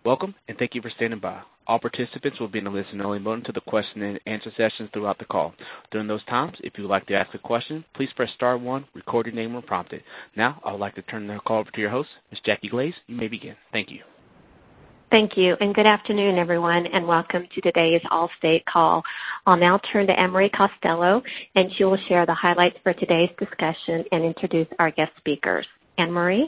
Welcome, and thank you for standing by. All participants will be in a listen-only mode until the question-and-answer sessions throughout the call. During those times, if you would like to ask a question, please press star one, record your name when prompted. Now, I would like to turn the call over to your host, Ms. Jackie Glaze. You may begin. Thank you. Thank you, and good afternoon, everyone, and welcome to today's Allstate call. I'll now turn to Anne-Marie Costello, and she will share the highlights for today's discussion and introduce our guest speakers. Anne-Marie?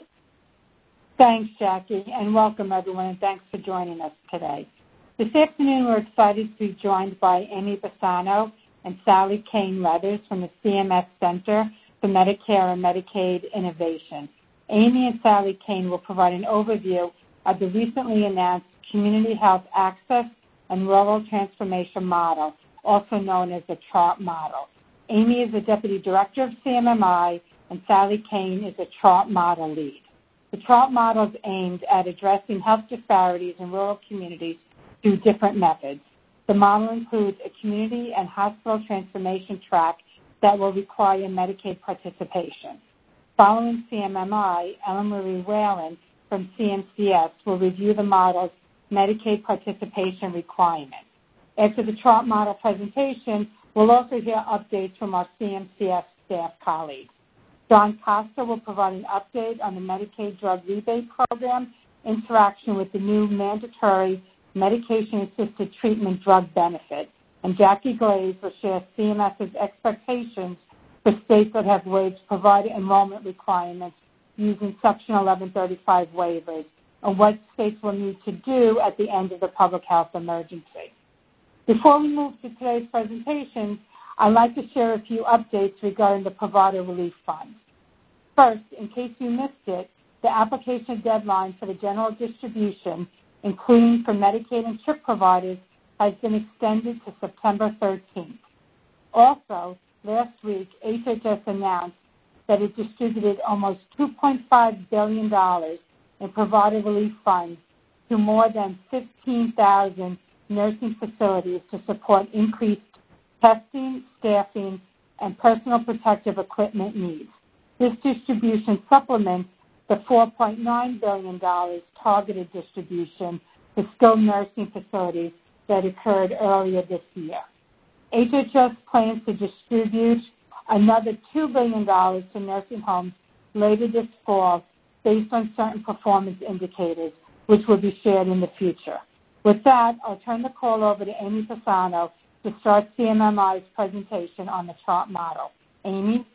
Thanks, Jackie, and welcome, everyone, and thanks for joining us today. This afternoon, we're excited to be joined by Amy Bassano and Sally Kane Leathers from the CMS Center for Medicare and Medicaid Innovation. Amy and Sally Kane will provide an overview of the recently announced Community Health Access and Rural Transformation Model, also known as the CHART model. Amy is the Deputy Director of CMMI, and Sally Kane is the CHART model lead. The CHART model is aimed at addressing health disparities in rural communities through different methods. The model includes a community and hospital transformation track that will require Medicaid participation. Following CMMI, Ellen Marie Whalen from CMCS will review the model's Medicaid participation requirements. After the CHART model presentation, we'll also hear updates from our CMCS staff colleagues. Don Costa will provide an update on the Medicaid drug rebate program interaction with the new mandatory medication-assisted treatment drug benefit. And Jackie Glaze will share CMS's expectations for states that have waived provider enrollment requirements using Section 1135 waivers, and what states will need to do at the end of the public health emergency. Before we move to today's presentation, I'd like to share a few updates regarding the Provider Relief Fund. First, in case you missed it, the application deadline for the general distribution, including for Medicaid and CHIP providers, has been extended to September 13th. Also, last week, HHS announced that it distributed almost $2.5 billion in provider relief funds to more than 15,000 nursing facilities to support increased testing, staffing, and personal protective equipment needs. This distribution supplements the $4.9 billion targeted distribution to skilled nursing facilities that occurred earlier this year. HHS plans to distribute another $2 billion to nursing homes later this fall based on certain performance indicators, which will be shared in the future. With that, I'll turn the call over to Amy Bassano to start CMMI's presentation on the CHART model. Amy?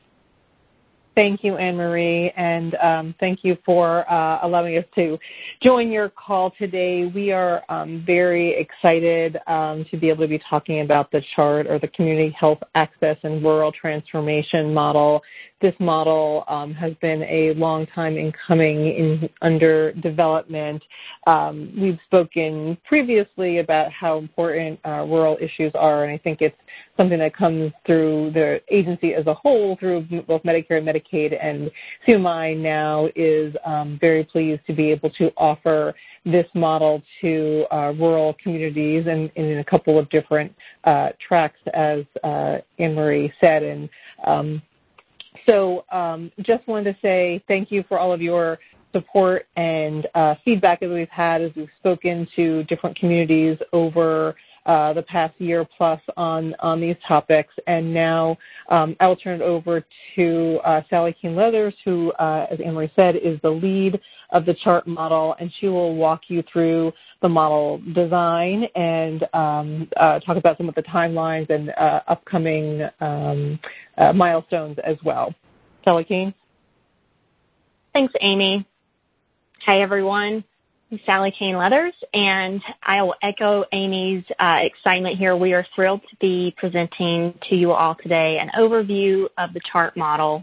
Thank you, Anne-Marie, and thank you for allowing us to join your call today. We are very excited to be able to be talking about the CHART, or the Community Health Access and Rural Transformation Model. This model has been a long time in coming, under development. We've spoken previously about how important rural issues are, and I think it's something that comes through the agency as a whole, through both Medicare and Medicaid, and CMI now is very pleased to be able to offer this model to rural communities and in a couple of different tracks, as Anne-Marie said. And so just wanted to say thank you for all of your support and feedback that we've had as we've spoken to different communities over the past year plus on these topics. And now I will turn it over to Sally Kane Leathers, who, as Anne-Marie said, is the lead of the CHART model, and she will walk you through the model design and talk about some of the timelines and upcoming milestones as well. Sally Kane? Thanks, Amy. Hi, everyone. I'm Sally Kane Leathers, and I will echo Amy's excitement here. We are thrilled to be presenting to you all today an overview of the CHART model.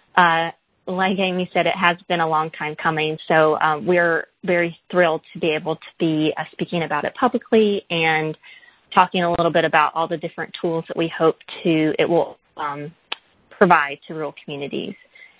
Like Amy said, it has been a long time coming, so we're very thrilled to be able to be speaking about it publicly and talking a little bit about all the different tools that we hope it will provide to rural communities.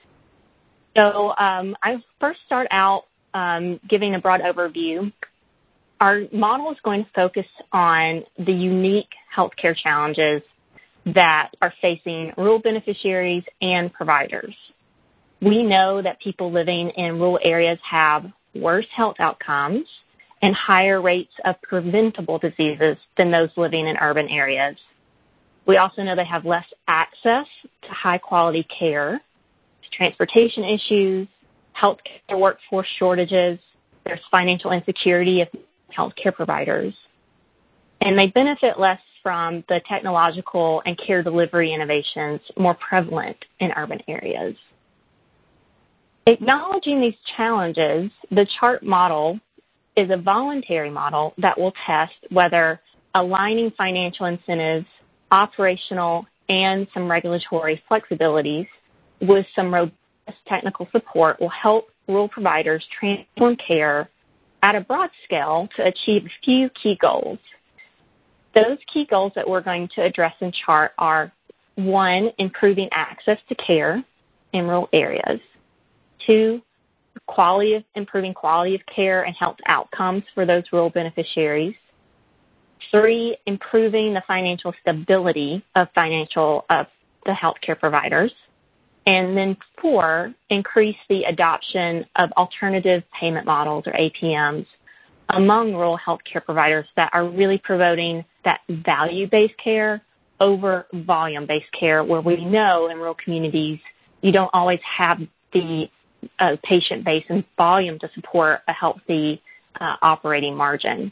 So I first start out giving a broad overview. Our model is going to focus on the unique healthcare challenges that are facing rural beneficiaries and providers. We know that people living in rural areas have worse health outcomes and higher rates of preventable diseases than those living in urban areas. We also know they have less access to high-quality care, to transportation issues, healthcare workforce shortages. There's financial insecurity of healthcare providers. And they benefit less from the technological and care delivery innovations more prevalent in urban areas. Acknowledging these challenges, the CHART model is a voluntary model that will test whether aligning financial incentives, operational, and some regulatory flexibilities with some robust technical support will help rural providers transform care at a broad scale to achieve a few key goals. Those key goals that we're going to address in CHART are, 1, improving access to care in rural areas. 2, improving quality of care and health outcomes for those rural beneficiaries. 3, improving the financial stability of the healthcare providers. And then 4, increase the adoption of alternative payment models, or APMs, among rural healthcare providers that are really promoting that value-based care over volume-based care, where we know in rural communities you don't always have the patient base and volume to support a healthy operating margin.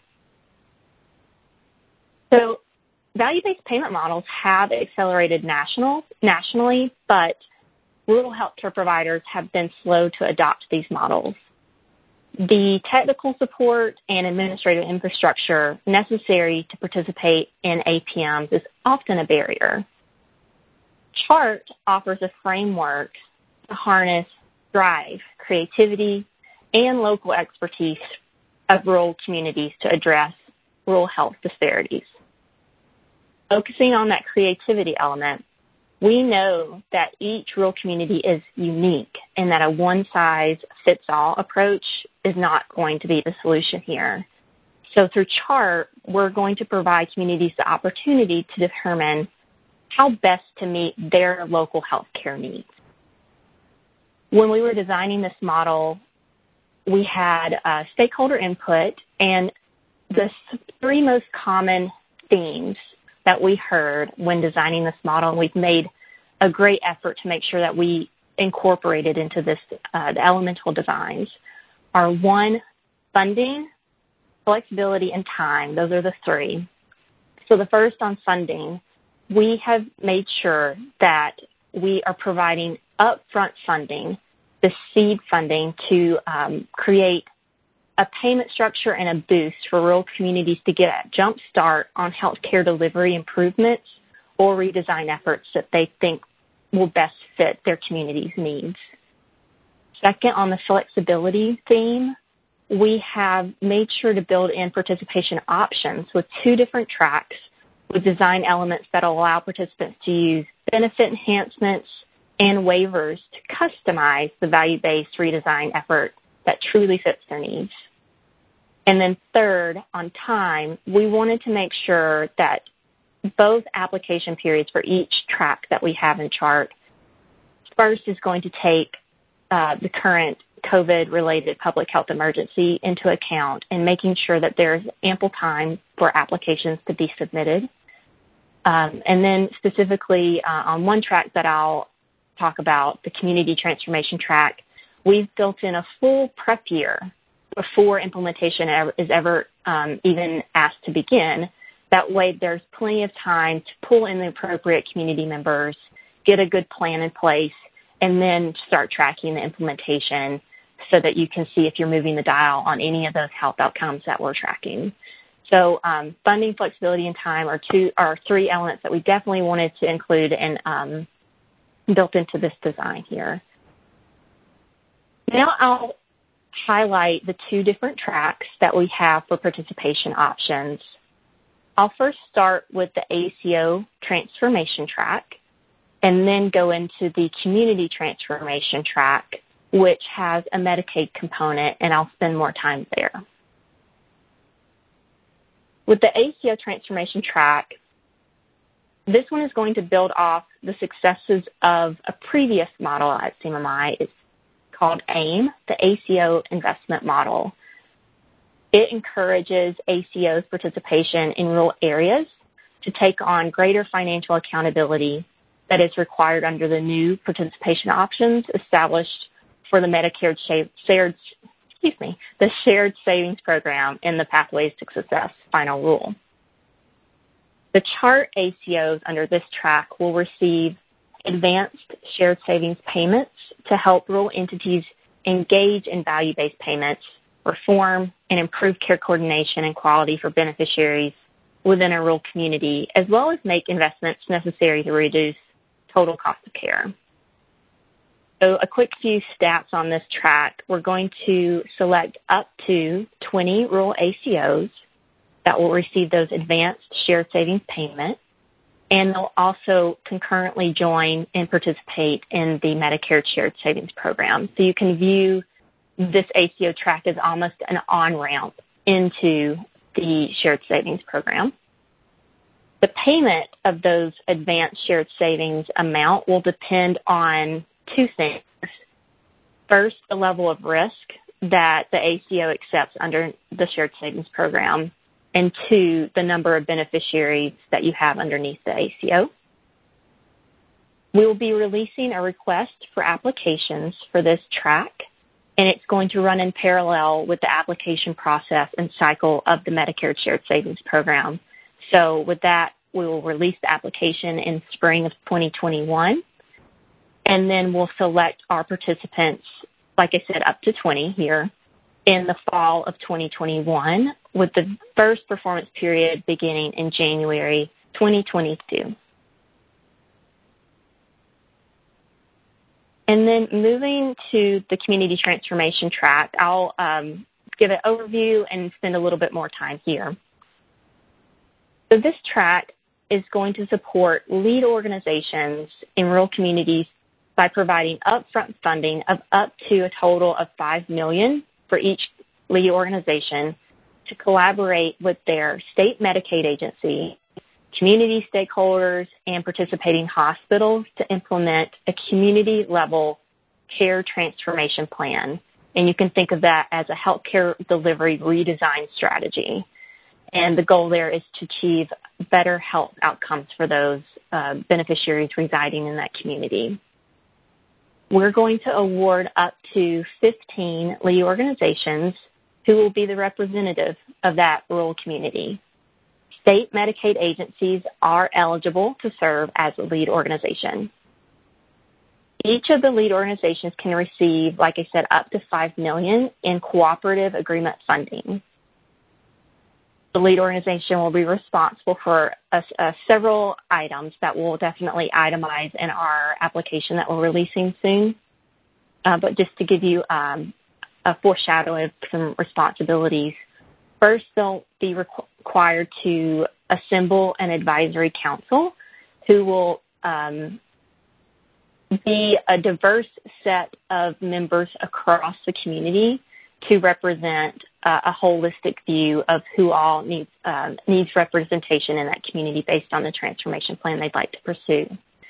So value-based payment models have accelerated nationally, but rural healthcare providers have been slow to adopt these models. The technical support and administrative infrastructure necessary to participate in APMs is often a barrier. CHART offers a framework to harness, drive creativity and local expertise of rural communities to address rural health disparities. Focusing on that creativity element, we know that each rural community is unique and that a one-size-fits-all approach is not going to be the solution here. So through CHART, we're going to provide communities the opportunity to determine how best to meet their local health care needs. When we were designing this model, we had stakeholder input, and the 3 most common themes that we heard when designing this model, and we've made a great effort to make sure that we incorporated into this the elemental designs, are 1, funding, flexibility, and time. Those are the 3. So the first on funding, we have made sure that we are providing upfront funding, the seed funding, to create a payment structure and a boost for rural communities to get a jump start on healthcare delivery improvements or redesign efforts that they think will best fit their community's needs. Second, on the flexibility theme, we have made sure to build in participation options with 2 different tracks with design elements that allow participants to use benefit enhancements and waivers to customize the value-based redesign effort that truly fits their needs. And then third, on time, we wanted to make sure that both application periods for each track that we have in CHART, first is going to take the current COVID-related public health emergency into account and making sure that there's ample time for applications to be submitted. And then specifically on one track that I'll talk about, the community transformation track, we've built in a full prep year before implementation is ever even asked to begin. That way there's plenty of time to pull in the appropriate community members, get a good plan in place, and then start tracking the implementation so that you can see if you're moving the dial on any of those health outcomes that we're tracking. So funding, flexibility, and time are 3 elements that we definitely wanted to include and built into this design here. Now I'll highlight the 2 different tracks that we have for participation options. I'll first start with the ACO transformation track and then go into the community transformation track, which has a Medicaid component, and I'll spend more time there. With the ACO transformation track, this one is going to build off the successes of a previous model at CMMI. It's called AIM, the ACO investment model. It encourages ACO's participation in rural areas to take on greater financial accountability that is required under the new participation options established for the Medicare the Shared Savings Program in the Pathways to Success final rule. The chart ACOs under this track will receive advanced shared savings payments to help rural entities engage in value-based payments, reform, and improve care coordination and quality for beneficiaries within a rural community, as well as make investments necessary to reduce total cost of care. So a quick few stats on this track. We're going to select up to 20 rural ACOs that will receive those advanced shared savings payments, and they'll also concurrently join and participate in the Medicare Shared Savings Program. So you can view this ACO track as almost an on-ramp into the Shared Savings Program. The payment of those advanced shared savings amount will depend on two things. First, the level of risk that the ACO accepts under the Shared Savings Program, and two, the number of beneficiaries that you have underneath the ACO. We will be releasing a request for applications for this track, and it's going to run in parallel with the application process and cycle of the Medicare Shared Savings Program. So with that, we will release the application in spring of 2021, and then we'll select our participants, like I said, up to 20 here, in the fall of 2021, with the first performance period beginning in January 2022. And then moving to the community transformation track, I'll give an overview and spend a little bit more time here. So this track is going to support lead organizations in rural communities by providing upfront funding of up to a total of $5 million for each lead organization to collaborate with their state Medicaid agency, community stakeholders, and participating hospitals to implement a community-level care transformation plan. And you can think of that as a healthcare delivery redesign strategy. And the goal there is to achieve better health outcomes for those beneficiaries residing in that community. We're going to award up to 15 lead organizations who will be the representative of that rural community. State Medicaid agencies are eligible to serve as a lead organization. Each of the lead organizations can receive, like I said, up to $5 million in cooperative agreement funding. The lead organization will be responsible for several items that we'll definitely itemize in our application that we're releasing soon. But just to give you a foreshadow of some responsibilities, first they'll be required to assemble an advisory council who will be a diverse set of members across the community to represent a holistic view of who all needs representation in that community based on the transformation plan they'd like to pursue.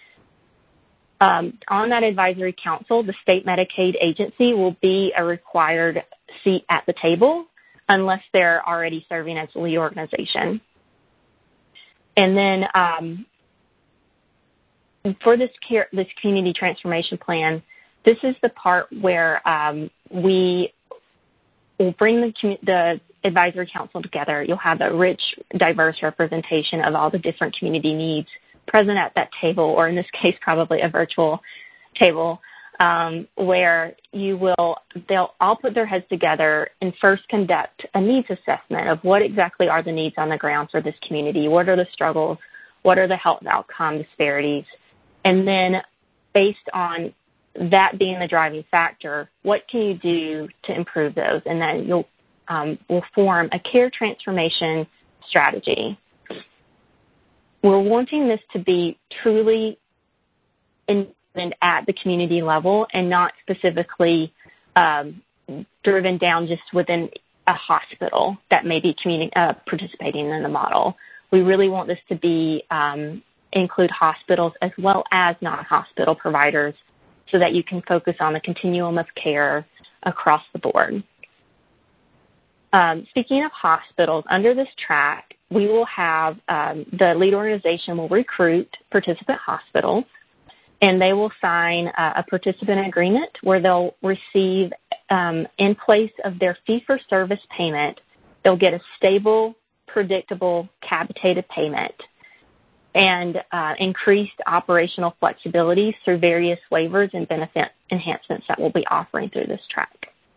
On that advisory council, the state Medicaid agency will be a required seat at the table unless they're already serving as a lead organization. And then for this community transformation plan, this is the part where we will bring the advisory council together. You'll have a rich, diverse representation of all the different community needs present at that table, or in this case, probably a virtual table, where they'll all put their heads together and first conduct a needs assessment of what exactly are the needs on the ground for this community, what are the struggles, what are the health outcome disparities, and then based on that being the driving factor, what can you do to improve those? And then we'll form a care transformation strategy. We're wanting this to be truly at the community level and not specifically driven down just within a hospital that may be participating in the model. We really want this to be include hospitals as well as non-hospital providers so that you can focus on the continuum of care across the board. Speaking of hospitals, under this track, we will have the lead organization will recruit participant hospitals, and they will sign a participant agreement where they'll receive, in place of their fee-for-service payment, they'll get a stable, predictable, capitated payment and increased operational flexibility through various waivers and benefit enhancements that we'll be offering through this track.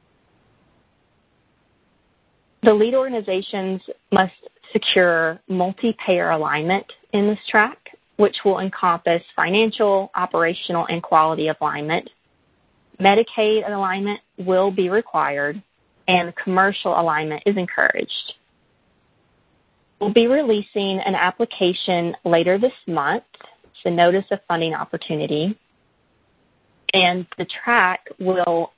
The lead organizations must secure multi-payer alignment in this track, which will encompass financial, operational, and quality alignment. Medicaid alignment will be required, and commercial alignment is encouraged. We'll be releasing an application later this month. It's a Notice of Funding Opportunity, and the track will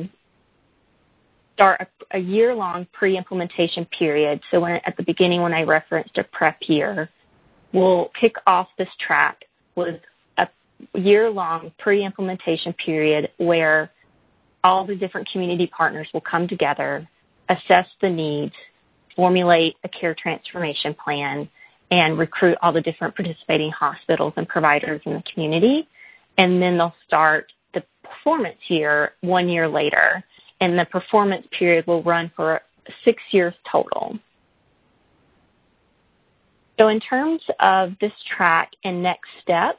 start a year-long pre-implementation period. So at the beginning when I referenced a prep year, we'll kick off this track with a year-long pre-implementation period where all the different community partners will come together, assess the needs, formulate a care transformation plan, and recruit all the different participating hospitals and providers in the community. And then they'll start the performance year 1 year later, and the performance period will run for 6 years total. So in terms of this track and next steps,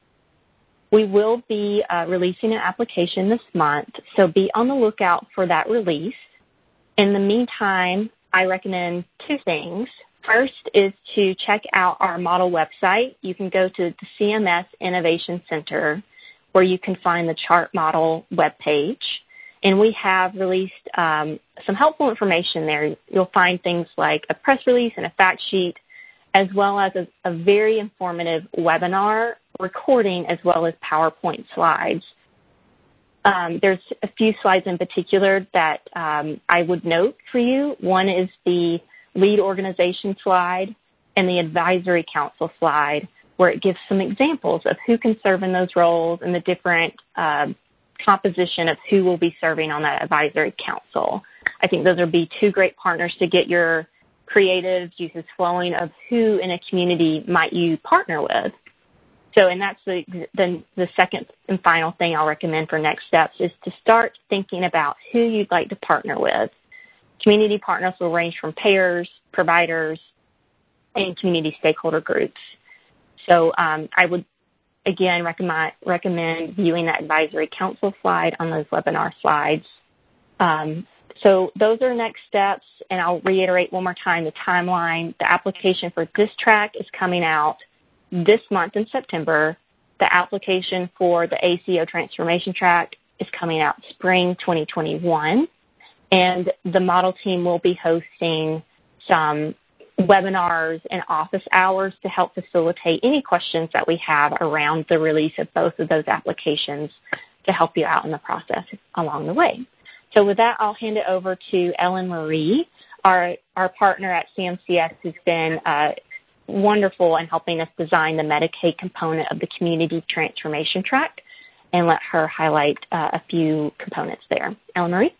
we will be releasing an application this month, so be on the lookout for that release. In the meantime, I recommend 2 things. First is to check out our model website. You can go to the CMS Innovation Center, where you can find the chart model webpage. And we have released some helpful information there. You'll find things like a press release and a fact sheet, as well as a very informative webinar recording, as well as PowerPoint slides. There's a few slides in particular that I would note for you. One is the lead organization slide and the advisory council slide, where it gives some examples of who can serve in those roles and the different composition of who will be serving on that advisory council. I think those would be 2 great partners to get your creative juices flowing of who in a community might you partner with. So, and that's the second and final thing I'll recommend for next steps is to start thinking about who you'd like to partner with. Community partners will range from payers, providers, and community stakeholder groups. So I would, again, recommend viewing that advisory council slide on those webinar slides. So those are next steps, and I'll reiterate one more time the timeline. The application for this track is coming out this month in September. The application for the ACO Transformation Track is coming out spring 2021, and the model team will be hosting some webinars and office hours to help facilitate any questions that we have around the release of both of those applications to help you out in the process along the way. So with that, I'll hand it over to Ellen Marie, our partner at CMCS, who's been wonderful in helping us design the Medicaid component of the Community Transformation Track, and let her highlight a few components there. Ellen Marie?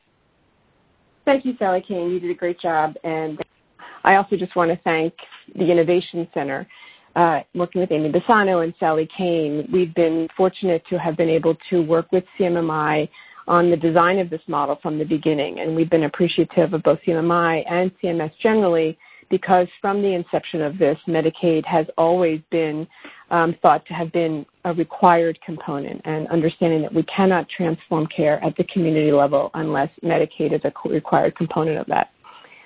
Thank you, Sally Kane. You did a great job. And I also just want to thank the Innovation Center. Working with Amy Bassano and Sally Kane, we've been fortunate to have been able to work with CMMI on the design of this model from the beginning. And we've been appreciative of both CMMI and CMS generally, because from the inception of this, Medicaid has always been thought to have been a required component, and understanding that we cannot transform care at the community level unless Medicaid is a required component of that.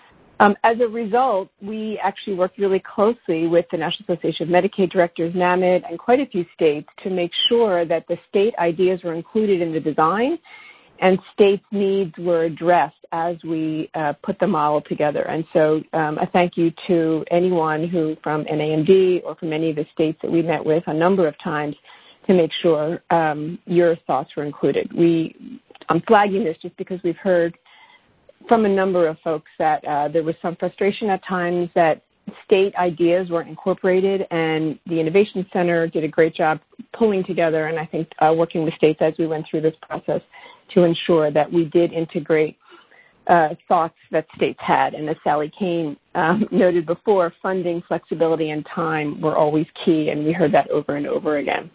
As a result, we actually worked really closely with the National Association of Medicaid Directors, NAMID, and quite a few states to make sure that the state ideas were included in the design and states' needs were addressed as we put the model together. And so a thank you to anyone who from NAMD or from any of the states that we met with a number of times to make sure your thoughts were included. I'm flagging this just because we've heard from a number of folks that there was some frustration at times that state ideas weren't incorporated, and the Innovation Center did a great job pulling together, and I think working with states as we went through this process to ensure that we did integrate thoughts that states had. And as Sally Kane noted before, funding, flexibility, and time were always key, and we heard that over and over again.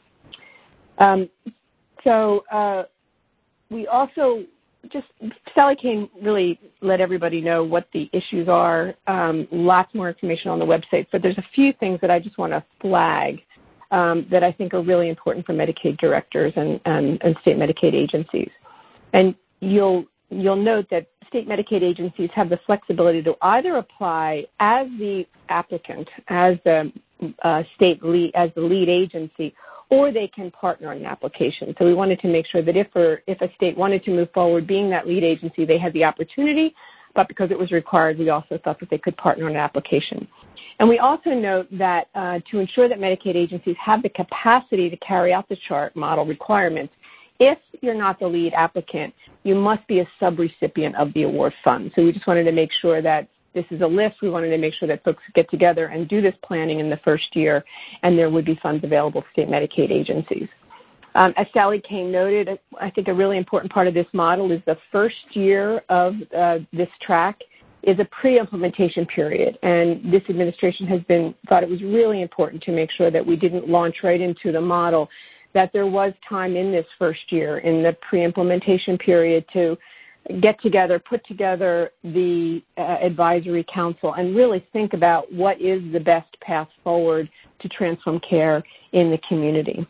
We also Sally Kane really let everybody know what the issues are. Lots more information on the website, but there's a few things that I just want to flag that I think are really important for Medicaid directors and state Medicaid agencies. And you'll note that state Medicaid agencies have the flexibility to either apply as the applicant, as the state lead, as the lead agency, or they can partner on an application. So we wanted to make sure that if a state wanted to move forward being that lead agency, they had the opportunity, but because it was required, we also thought that they could partner on an application. And we also note that to ensure that Medicaid agencies have the capacity to carry out the chart model requirements, if you're not the lead applicant, you must be a subrecipient of the award fund. So we just wanted to make sure that this is a list. We wanted to make sure that folks get together and do this planning in the first year, and there would be funds available to state Medicaid agencies. As Sally Kane noted, I think a really important part of this model is the first year of this track is a pre-implementation period, and this administration has thought it was really important to make sure that we didn't launch right into the model, that there was time in this first year, in the pre-implementation period, to get together, put together the advisory council, and really think about what is the best path forward to transform care in the community.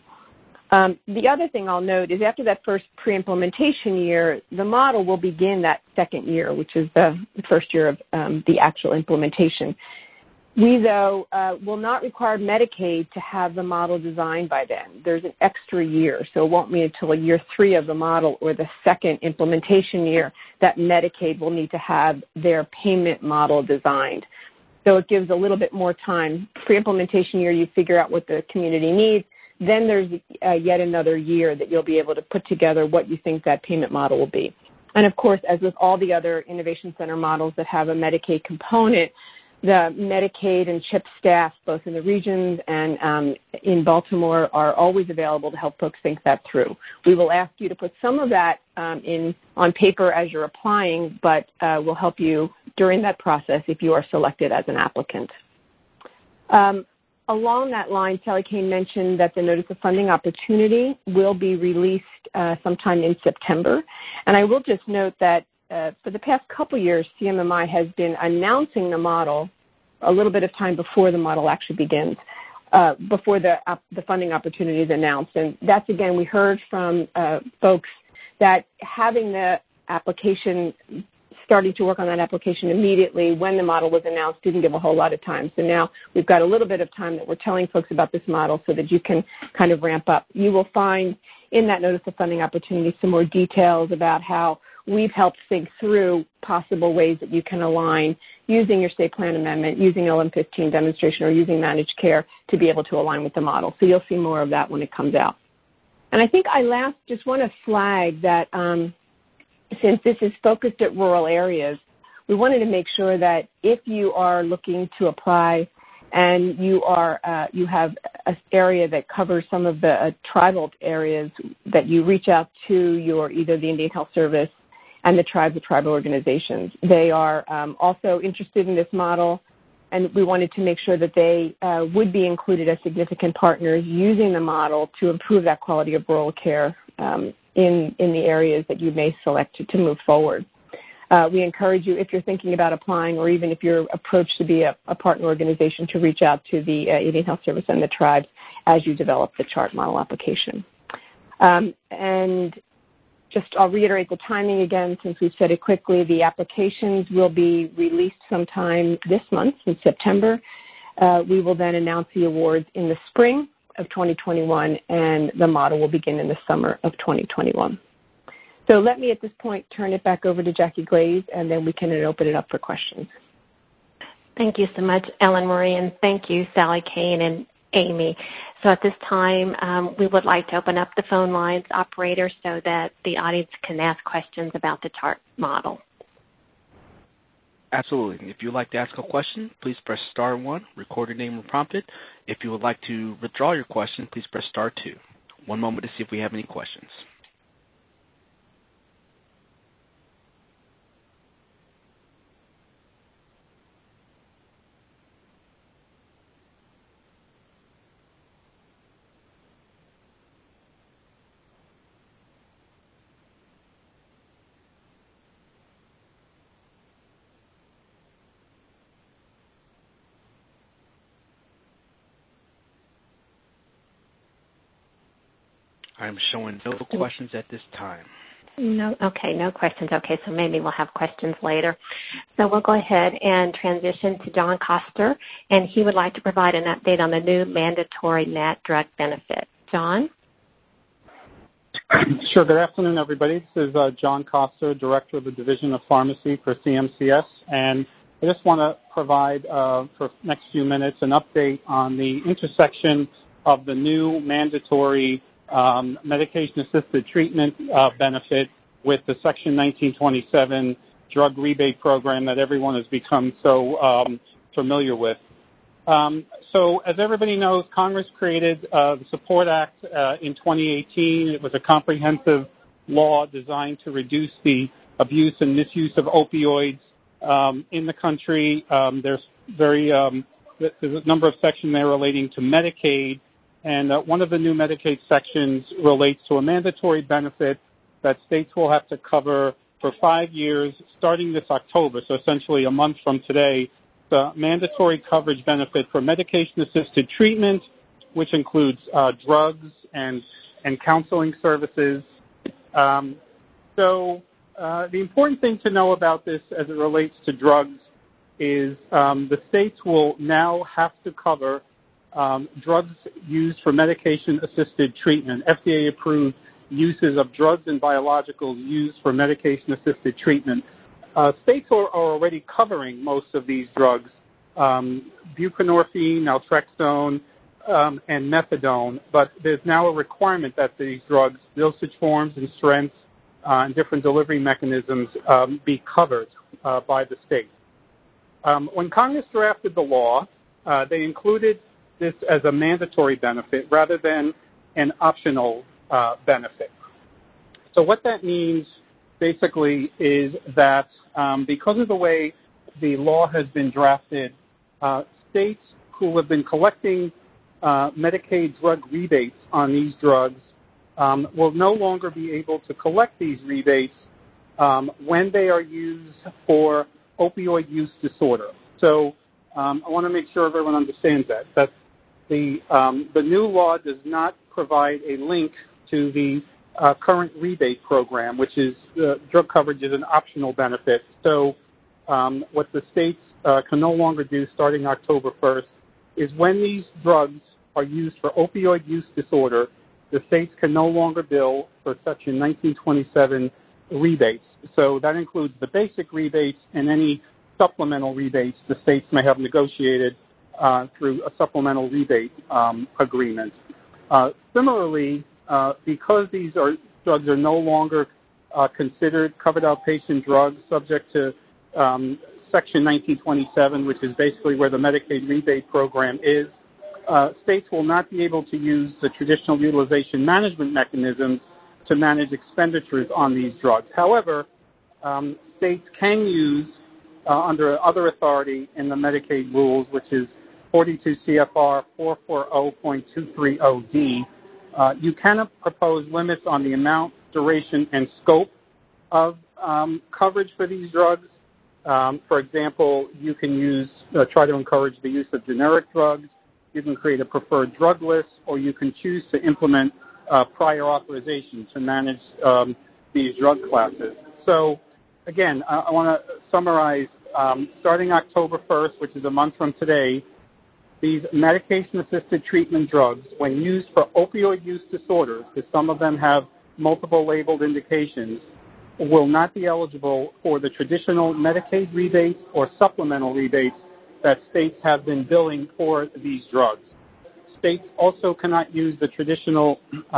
The other thing I'll note is after that first pre-implementation year, the model will begin that second year, which is the first year of the actual implementation. We, though, will not require Medicaid to have the model designed by then. There's an extra year, so it won't be until year 3 of the model or the second implementation year that Medicaid will need to have their payment model designed. So it gives a little bit more time. Pre-implementation year, you figure out what the community needs. Then there's yet another year that you'll be able to put together what you think that payment model will be. And, of course, as with all the other Innovation Center models that have a Medicaid component, the Medicaid and CHIP staff, both in the regions and in Baltimore, are always available to help folks think that through. We will ask you to put some of that on paper as you're applying, but we'll help you during that process if you are selected as an applicant. Along that line, Sally Kane mentioned that the Notice of Funding Opportunity will be released sometime in September. And I will just note that for the past couple years, CMMI has been announcing the model a little bit of time before the model actually begins, before the funding opportunity is announced. And that's, again, we heard from folks that having the application, starting to work on that application immediately when the model was announced didn't give a whole lot of time. So now we've got a little bit of time that we're telling folks about this model so that you can kind of ramp up. You will find in that Notice of Funding Opportunity some more details about how we've helped think through possible ways that you can align using your state plan amendment, using LM15 demonstration, or using managed care to be able to align with the model. So you'll see more of that when it comes out. And I think I just want to flag that since this is focused at rural areas, we wanted to make sure that if you are looking to apply and you have an area that covers some of the tribal areas, that you reach out to either the Indian Health Service and the tribal organizations. They are also interested in this model, and we wanted to make sure that they would be included as significant partners using the model to improve that quality of rural care in the areas that you may select to move forward. We encourage you, if you're thinking about applying, or even if you're approached to be a partner organization, to reach out to the Indian Health Service and the tribes as you develop the chart model application. And I'll reiterate the timing again, since we've said it quickly. The applications will be released sometime this month, in September. We will then announce the awards in the spring of 2021, and the model will begin in the summer of 2021. So let me at this point turn it back over to Jackie Glaze, and then we can open it up for questions. Thank you so much, Ellen Marie, and thank you, Sally Kane and Amy. So at this time, we would like to open up the phone lines, operator, so that the audience can ask questions about the chart model. Absolutely. If you would like to ask a question, please press star 1, record your name when prompted. If you would like to withdraw your question, please press star 2. One moment to see if we have any questions. I'm showing no questions at this time. No, okay, no questions. Okay, so maybe we'll have questions later. So we'll go ahead and transition to John Koster, and he would like to provide an update on the new mandatory MAT drug benefit. John? Sure. Good afternoon, everybody. This is John Koster, Director of the Division of Pharmacy for CMCS, and I just want to provide, for the next few minutes, an update on the intersection of the new mandatory medication-assisted treatment benefit with the Section 1927 drug rebate program that everyone has become so familiar with. So as everybody knows, Congress created the SUPPORT Act in 2018. It was a comprehensive law designed to reduce the abuse and misuse of opioids in the country. There's a number of sections there relating to Medicaid, and one of the new Medicaid sections relates to a mandatory benefit that states will have to cover for 5 years starting this October, so essentially a month from today, the mandatory coverage benefit for medication-assisted treatment, which includes drugs and counseling services. So the important thing to know about this as it relates to drugs is the states will now have to cover drugs used for medication-assisted treatment, FDA-approved uses of drugs and biologicals used for medication-assisted treatment. States are already covering most of these drugs, buprenorphine, naltrexone, and methadone, but there's now a requirement that these drugs, dosage forms and strengths, and different delivery mechanisms be covered by the state. When Congress drafted the law, they included this as a mandatory benefit rather than an optional benefit. So what that means basically is that because of the way the law has been drafted, states who have been collecting Medicaid drug rebates on these drugs will no longer be able to collect these rebates when they are used for opioid use disorder. So I want to make sure everyone understands that the new law does not provide a link to the current rebate program, which is drug coverage is an optional benefit. So what the states can no longer do starting October 1st is when these drugs are used for opioid use disorder, the states can no longer bill for Section 1927 rebates. So that includes the basic rebates and any supplemental rebates the states may have negotiated through a supplemental rebate agreement. Similarly, because these drugs are no longer considered covered outpatient drugs subject to Section 1927, which is basically where the Medicaid rebate program is, states will not be able to use the traditional utilization management mechanisms to manage expenditures on these drugs. However, states can use, under other authority in the Medicaid rules, which is 42 CFR 440.230D, you can propose limits on the amount, duration, and scope of coverage for these drugs. For example, you can try to encourage the use of generic drugs. You can create a preferred drug list, or you can choose to implement prior authorization to manage these drug classes. So, again, I want to summarize. Starting October 1st, which is a month from today, these medication-assisted treatment drugs, when used for opioid use disorders, because some of them have multiple labeled indications, will not be eligible for the traditional Medicaid rebates or supplemental rebates that states have been billing for these drugs. States also cannot use the traditional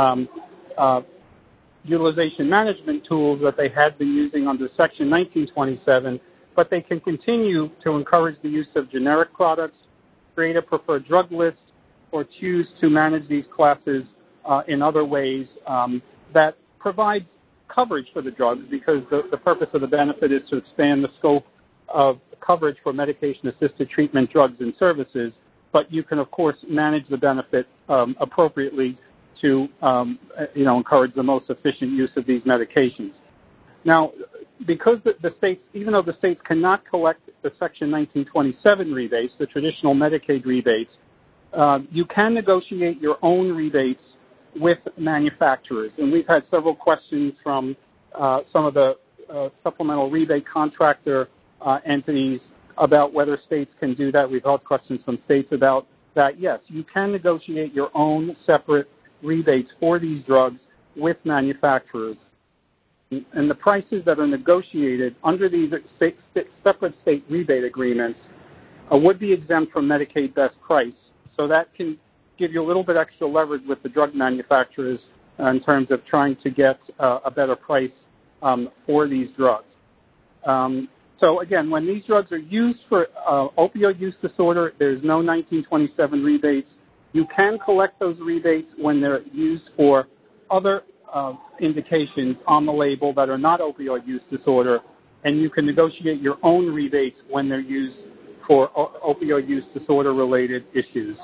utilization management tools that they had been using under Section 1927, but they can continue to encourage the use of generic products, create a preferred drug list, or choose to manage these classes in other ways that provide coverage for the drugs, because the purpose of the benefit is to expand the scope of coverage for medication-assisted treatment drugs and services, but you can, of course, manage the benefit appropriately to encourage the most efficient use of these medications. Now, because the states, even though the states cannot collect the Section 1927 rebates, the traditional Medicaid rebates, you can negotiate your own rebates with manufacturers. And we've had several questions from some of the supplemental rebate contractor entities about whether states can do that. We've had questions from states about that. Yes, you can negotiate your own separate rebates for these drugs with manufacturers. And the prices that are negotiated under these separate state rebate agreements would be exempt from Medicaid best price. So that can give you a little bit extra leverage with the drug manufacturers in terms of trying to get a better price for these drugs. So again, when these drugs are used for opioid use disorder, there's no 1927 rebates. You can collect those rebates when they're used for other indications on the label that are not opioid use disorder, and you can negotiate your own rebates when they're used for opioid use disorder related issues.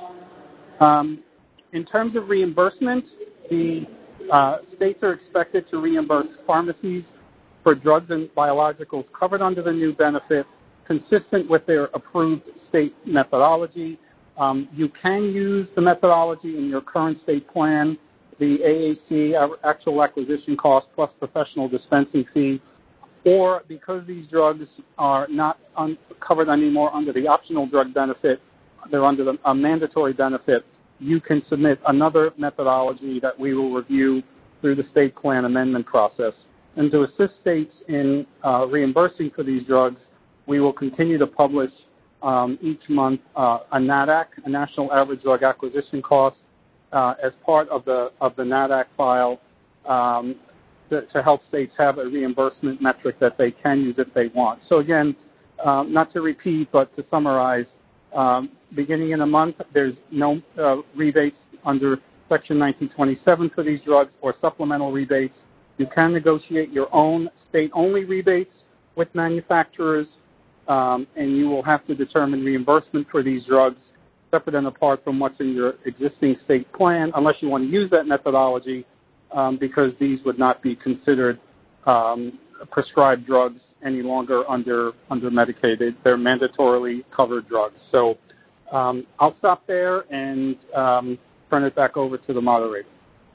In terms of reimbursement, the states are expected to reimburse pharmacies for drugs and biologicals covered under the new benefit, consistent with their approved state methodology. You can use the methodology in your current state plan, the AAC, actual acquisition cost plus professional dispensing fee, or because these drugs are not covered anymore under the optional drug benefit, they're under a mandatory benefit, you can submit another methodology that we will review through the state plan amendment process. And to assist states in reimbursing for these drugs, we will continue to publish each month a NADAC, a National Average Drug Acquisition Cost, as part of the NADAC file to help states have a reimbursement metric that they can use if they want. So again, not to repeat, but to summarize, beginning in a month, there's no rebates under Section 1927 for these drugs or supplemental rebates. You can negotiate your own state-only rebates with manufacturers, and you will have to determine reimbursement for these drugs separate and apart from what's in your existing state plan, unless you want to use that methodology, because these would not be considered prescribed drugs any longer under Medicaid. They're mandatorily covered drugs. So I'll stop there and turn it back over to the moderator.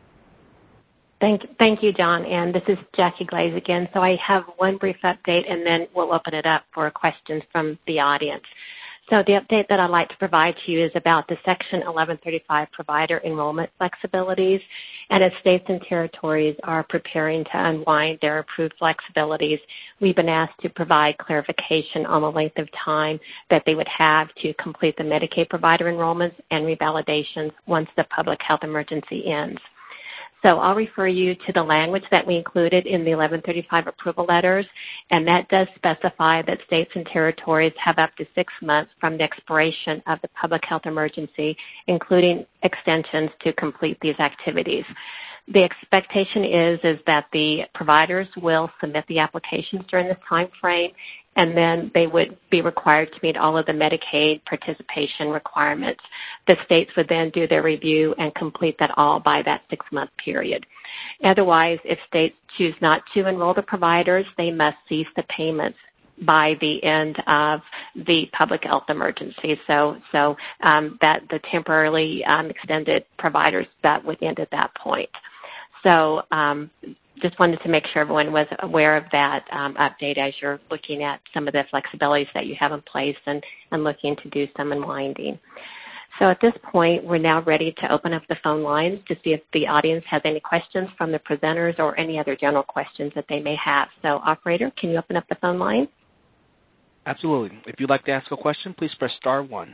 Thank you, John. And this is Jackie Glaze again. So I have one brief update, and then we'll open it up for questions from the audience. So the update that I'd like to provide to you is about the Section 1135 provider enrollment flexibilities. And as states and territories are preparing to unwind their approved flexibilities, we've been asked to provide clarification on the length of time that they would have to complete the Medicaid provider enrollments and revalidations once the public health emergency ends. So I'll refer you to the language that we included in the 1135 approval letters, and that does specify that states and territories have up to 6 months from the expiration of the public health emergency, including extensions, to complete these activities. The expectation is that the providers will submit the applications during this time frame, and then they would be required to meet all of the Medicaid participation requirements. The states would then do their review and complete that all by that 6-month period. Otherwise, if states choose not to enroll the providers, they must cease the payments by the end of the public health emergency. So that the temporarily extended providers, that would end at that point. So just wanted to make sure everyone was aware of that update as you're looking at some of the flexibilities that you have in place and looking to do some unwinding. So at this point, we're now ready to open up the phone lines to see if the audience has any questions from the presenters or any other general questions that they may have. So operator, can you open up the phone line? Absolutely. If you'd like to ask a question, please press star 1.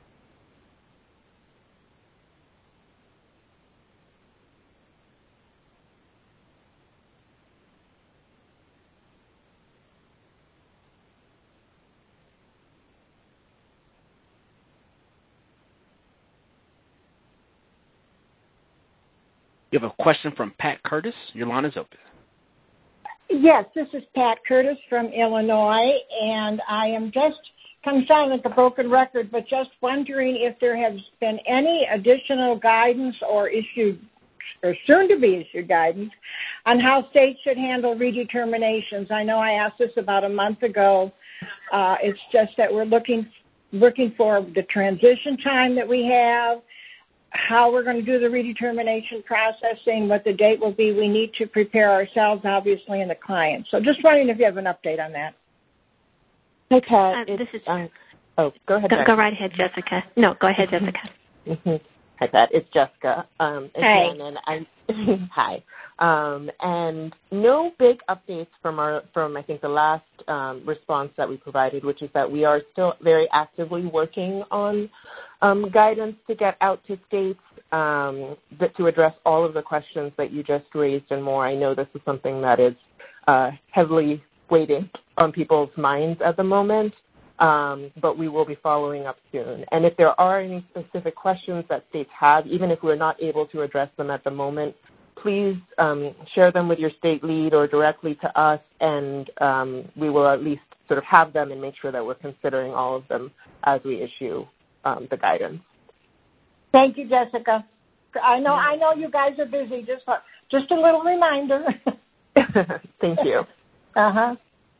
You have a question from Pat Curtis. Your line is open. Yes, this is Pat Curtis from Illinois, and I am just kind of sounding like a broken record, but just wondering if there has been any additional guidance or issued or soon-to-be issued guidance on how states should handle redeterminations. I know I asked this about a month ago. It's just that we're looking for the transition time that we have, how we're going to do the redetermination processing, what the date will be. We need to prepare ourselves, obviously, and the client. So just wondering if you have an update on that. Hi, Pat. This is... go ahead. Go right ahead, Jessica. No, go ahead, Jessica. Hi, Pat. It's Jessica. Hi. Hi. And no big updates from I think the last response that we provided, which is that we are still very actively working on guidance to get out to states to address all of the questions that you just raised and more. I know this is something that is heavily weighting on people's minds at the moment. But we will be following up soon. And if there are any specific questions that states have, even if we're not able to address them at the moment, please share them with your state lead or directly to us, and we will at least sort of have them and make sure that we're considering all of them as we issue the guidance. Thank you, Jessica. I know you guys are busy. Just a little reminder. Thank you. Uh-huh.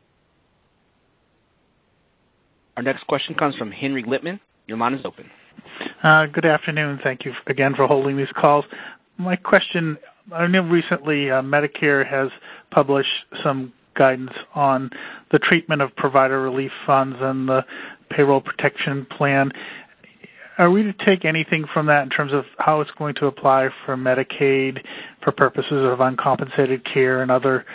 Our next question comes from Henry Lippman. Your line is open. Good afternoon. Thank you again for holding these calls. My question, I know recently Medicare has published some guidance on the treatment of provider relief funds and the payroll protection plan. Are we to take anything from that in terms of how it's going to apply for Medicaid for purposes of uncompensated care and other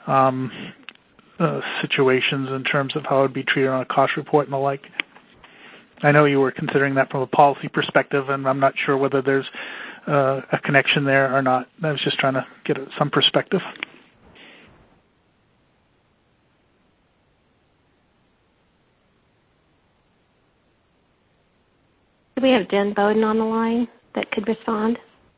situations in terms of how it would be treated on a cost report and the like? I know you were considering that from a policy perspective, and I'm not sure whether there's a connection there or not. I was just trying to get some perspective. Do we have Jen Bowden on the line that could respond?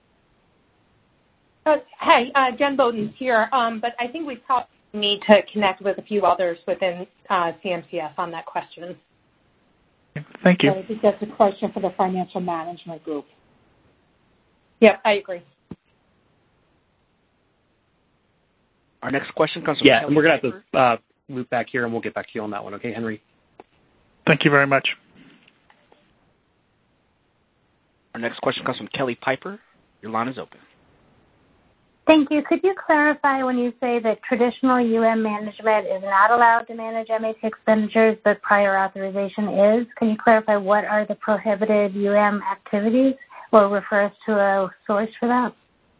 Hi, Jen Bowden's here, but I think we probably need to connect with a few others within CMCS on that question. Thank you. I think that's a question for the financial management group. Yep, I agree. Our next question comes from Kelly and we're going Piper. to have to loop back here, and we'll get back to you on that one. Okay, Henry? Thank you very much. Our next question comes from Kelly Piper. Your line is open. Thank you. Could you clarify when you say that traditional management is not allowed to manage MAT expenditures, but prior authorization is? Can you clarify what are the prohibited activities, or refer us to a source for that?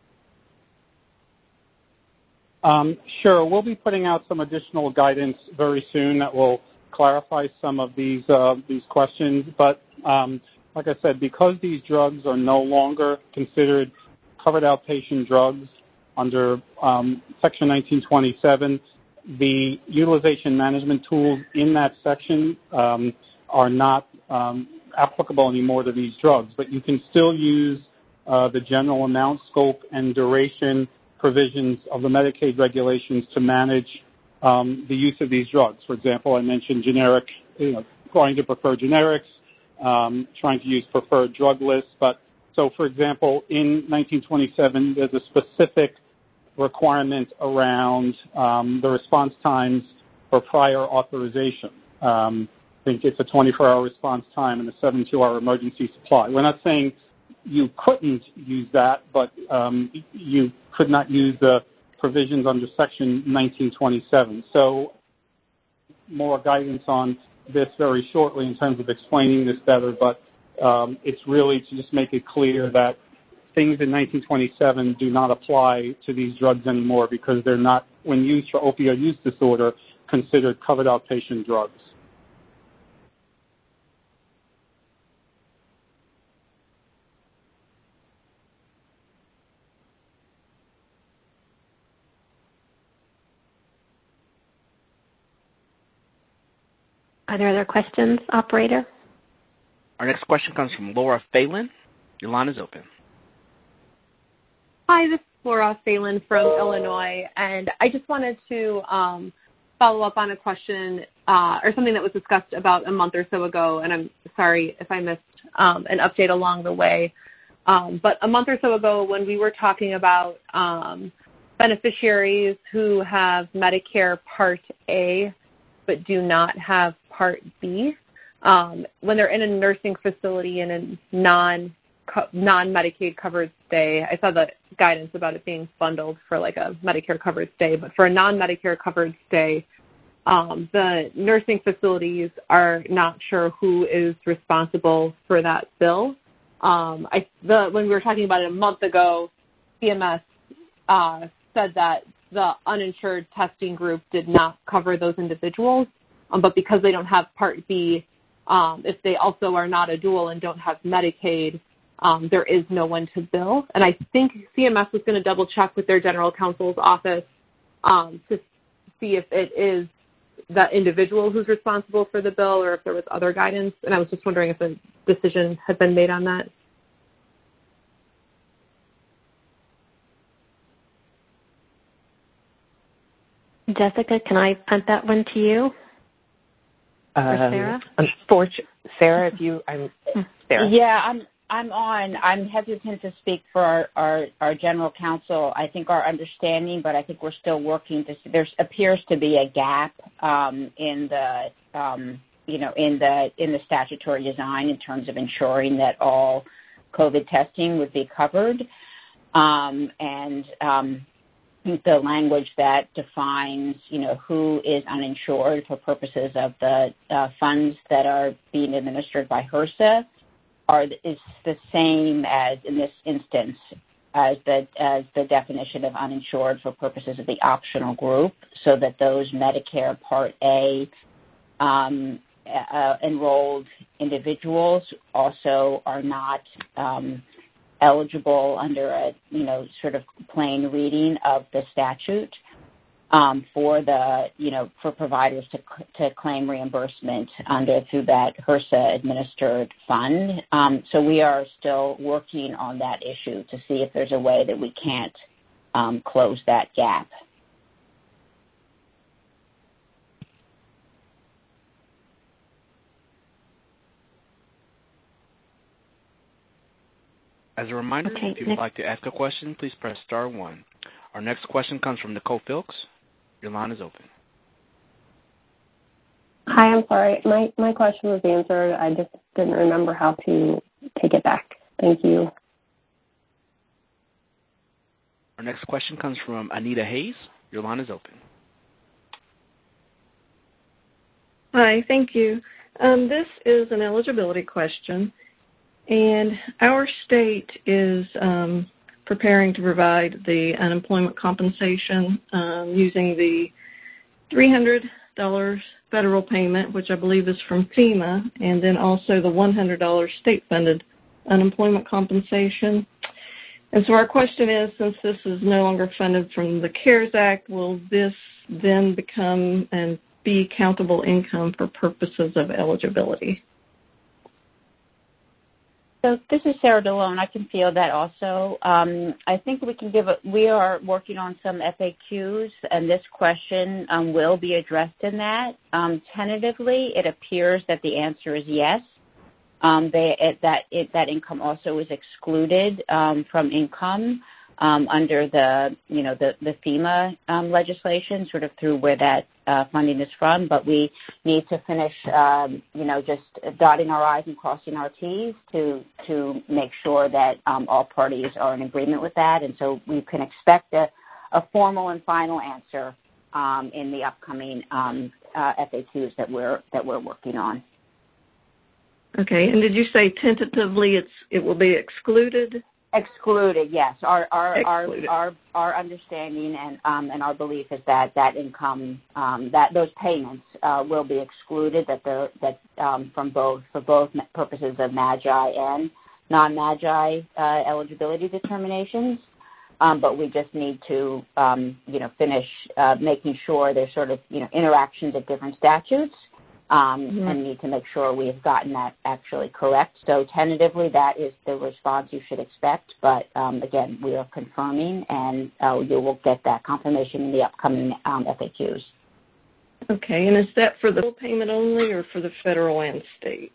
Sure. We'll be putting out some additional guidance very soon that will clarify some of these questions. But like I said, because these drugs are no longer considered covered outpatient drugs under Section 1927, the utilization management tools in that section are not applicable anymore to these drugs. But you can still use the general amount, scope, and duration provisions of the Medicaid regulations to manage the use of these drugs. For example, I mentioned generic, trying to prefer generics, trying to use preferred drug lists. But so, for example, in 1927, there's a specific requirement around the response times for prior authorization. I think it's a 24-hour response time and a 72-hour emergency supply. We're not saying you couldn't use that, but you could not use the provisions under Section 1927. So more guidance on this very shortly in terms of explaining this better, but it's really to just make it clear that things in 1927 do not apply to these drugs anymore because they're not, when used for opioid use disorder, considered covered outpatient drugs. Are there other questions, operator? Our next question comes from Laura Phelan. Your line is open. Hi, this is Laura Phelan from Illinois, and I just wanted to follow up on a question or something that was discussed about a month or so ago, and I'm sorry if I missed an update along the way. But a month or so ago when we were talking about beneficiaries who have Medicare Part A but do not have Part B, when they're in a nursing facility in a non-Medicaid covered stay. I saw the guidance about it being bundled for like a Medicare covered stay, but for a non-Medicare covered stay, the nursing facilities are not sure who is responsible for that bill. When we were talking about it a month ago, CMS said that the uninsured testing group did not cover those individuals, but because they don't have Part B, if they also are not a dual and don't have Medicaid, there is no one to bill. And I think CMS was going to double check with their general counsel's office to see if it is the individual who's responsible for the bill or if there was other guidance. And I was just wondering if a decision had been made on that. Jessica, can I punt that one to you? Or Sarah? Sarah, Sarah. Yeah, I'm on. I'm hesitant to speak for our general counsel. I think our understanding, but I think we're still working to see. There appears to be a gap in the statutory design in terms of ensuring that all COVID testing would be covered, the language that defines, who is uninsured for purposes of the funds that are being administered by HRSA is the same as in this instance as the definition of uninsured for purposes of the optional group, so that those Medicare Part A enrolled individuals also are not eligible under a sort of plain reading of the statute for providers to claim reimbursement through that HRSA administered fund. So we are still working on that issue to see if there's a way that we can't close that gap. As a reminder, if you would like to ask a question, please press star one. Our next question comes from Nicole Filks. Your line is open. Hi, I'm sorry. My question was answered. I just didn't remember how to take it back. Thank you. Our next question comes from Anita Hayes. Your line is open. Hi, thank you. This is an eligibility question. And our state is preparing to provide the unemployment compensation using the $300 federal payment, which I believe is from FEMA, and then also the $100 state-funded unemployment compensation. And so our question is, since this is no longer funded from the CARES Act, will this then become and be countable income for purposes of eligibility? So this is Sarah DeLone. I can field that also. I think we are working on some FAQs, and this question will be addressed in that. Tentatively, it appears that the answer is yes. That income also is excluded from income under the FEMA legislation, sort of through where that funding is from. But we need to finish, just dotting our I's and crossing our T's to make sure that all parties are in agreement with that. And so we can expect a formal and final answer in the upcoming FAQs that we're working on. Okay, and did you say tentatively it will be excluded? Excluded, yes. Our understanding and our belief is that income, that those payments will be excluded. For both purposes of MAGI and non-MAGI eligibility determinations. But we just need to finish making sure there's sort of interactions of different statutes. And need to make sure we have gotten that actually correct. So tentatively, that is the response you should expect. But again, we are confirming, and you will get that confirmation in the upcoming FAQs. Okay, and is that for the payment only or for the federal and state?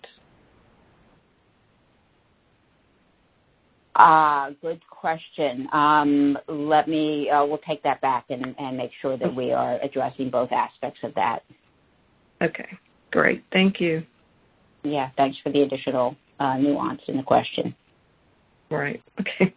Good question. We'll take that back and make sure that we are addressing both aspects of that. Okay. Great. Thank you. Yeah, thanks for the additional nuance in the question. Right. Okay.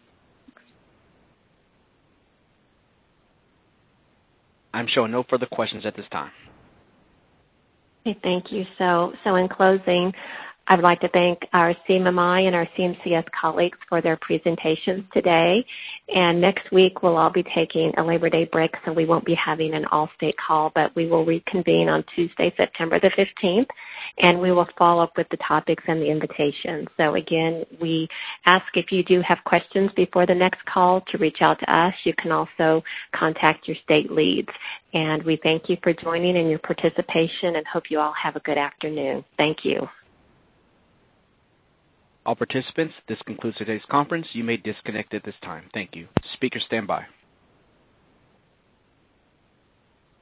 I'm showing no further questions at this time. Okay, thank you. So in closing, I would like to thank our CMMI and our CMCS colleagues for their presentations today. And next week, we'll all be taking a Labor Day break, so we won't be having an all-state call, but we will reconvene on Tuesday, September the 15th, and we will follow up with the topics and the invitations. So again, we ask if you do have questions before the next call to reach out to us. You can also contact your state leads. And we thank you for joining and your participation and hope you all have a good afternoon. Thank you. All participants, this concludes today's conference. You may disconnect at this time. Thank you. Speakers, stand by.